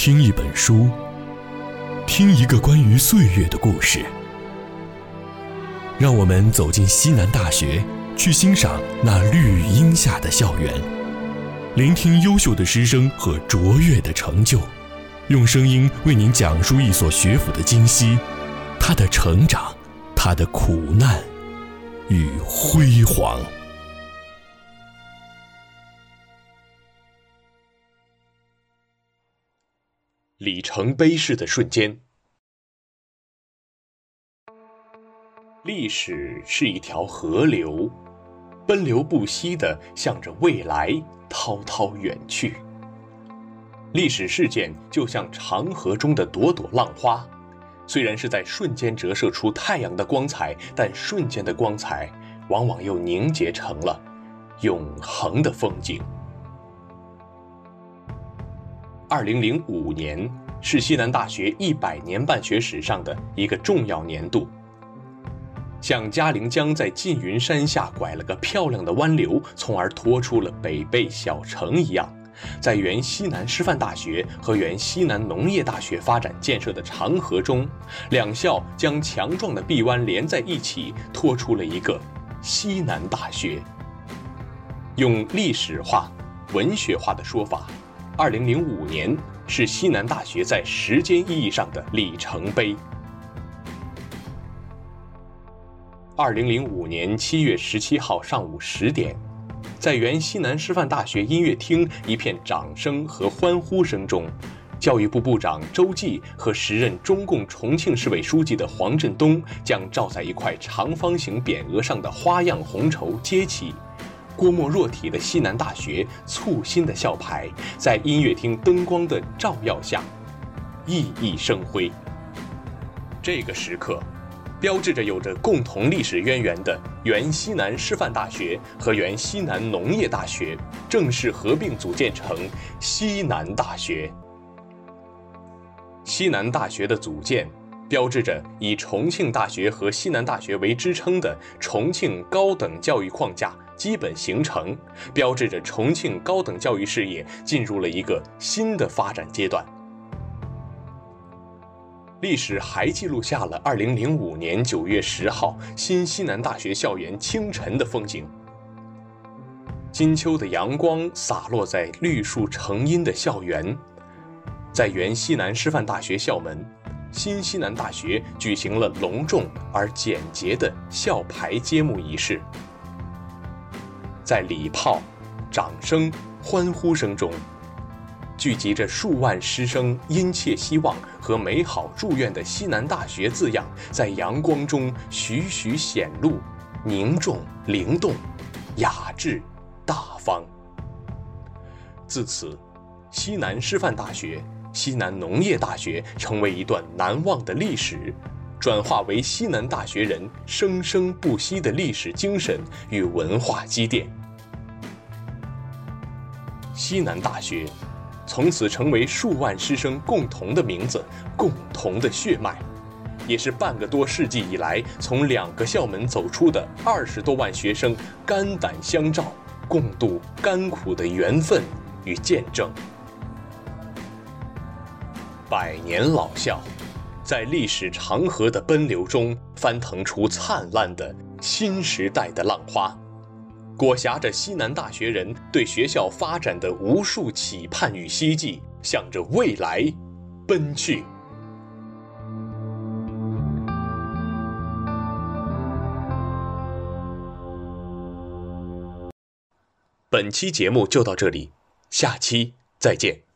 听一本书，听一个关于岁月的故事。让我们走进西南大学，去欣赏那绿荫下的校园，聆听优秀的师生和卓越的成就，用声音为您讲述一所学府的今昔，它的成长，它的苦难与辉煌。里程碑式的瞬间。历史是一条河流，奔流不息地向着未来滔滔远去。历史事件就像长河中的朵朵浪花，虽然是在瞬间折射出太阳的光彩，但瞬间的光彩往往又凝结成了永恒的风景。2005年是西南大学100年办学史上的一个重要年度。像嘉陵江在缙云山下拐了个漂亮的弯流，从而拖出了北碚小城一样，在原西南师范大学和原西南农业大学发展建设的长河中，两校将强壮的臂弯连在一起，拖出了一个西南大学。用历史化、文学化的说法，2005年是西南大学在时间意义上的里程碑。2005年7月17号上午10点，在原西南师范大学音乐厅一片掌声和欢呼声中，教育部部长周济和时任中共重庆市委书记的黄振东将罩在一块长方形匾额上的花样红绸接起，郭沫若体的西南大学簇新的校牌在音乐厅灯光的照耀下熠熠生辉。这个时刻标志着有着共同历史渊源的原西南师范大学和原西南农业大学正式合并组建成西南大学。西南大学的组建标志着以重庆大学和西南大学为支撑的重庆高等教育框架基本形成，标志着重庆高等教育事业进入了一个新的发展阶段。历史还记录下了2005年9月10号新西南大学校园清晨的风景。金秋的阳光洒落在绿树成荫的校园，在原西南师范大学校门，新西南大学举行了隆重而简洁的校牌揭幕仪式。在礼炮、掌声、欢呼声中，聚集着数万师生殷切希望和美好祝愿的西南大学字样在阳光中徐徐显露，凝重灵动，雅致大方。自此，西南师范大学、西南农业大学成为一段难忘的历史，转化为西南大学人生生不息的历史精神与文化积淀。西南大学从此成为数万师生共同的名字，共同的血脉，也是半个多世纪以来从2个校门走出的20多万学生肝胆相照，共度甘苦的缘分与见证。100年老校，在历史长河的奔流中翻腾出灿烂的新时代的浪花，裹挟着西南大学人对学校发展的无数期盼与希冀，向着未来奔去。本期节目就到这里，下期再见。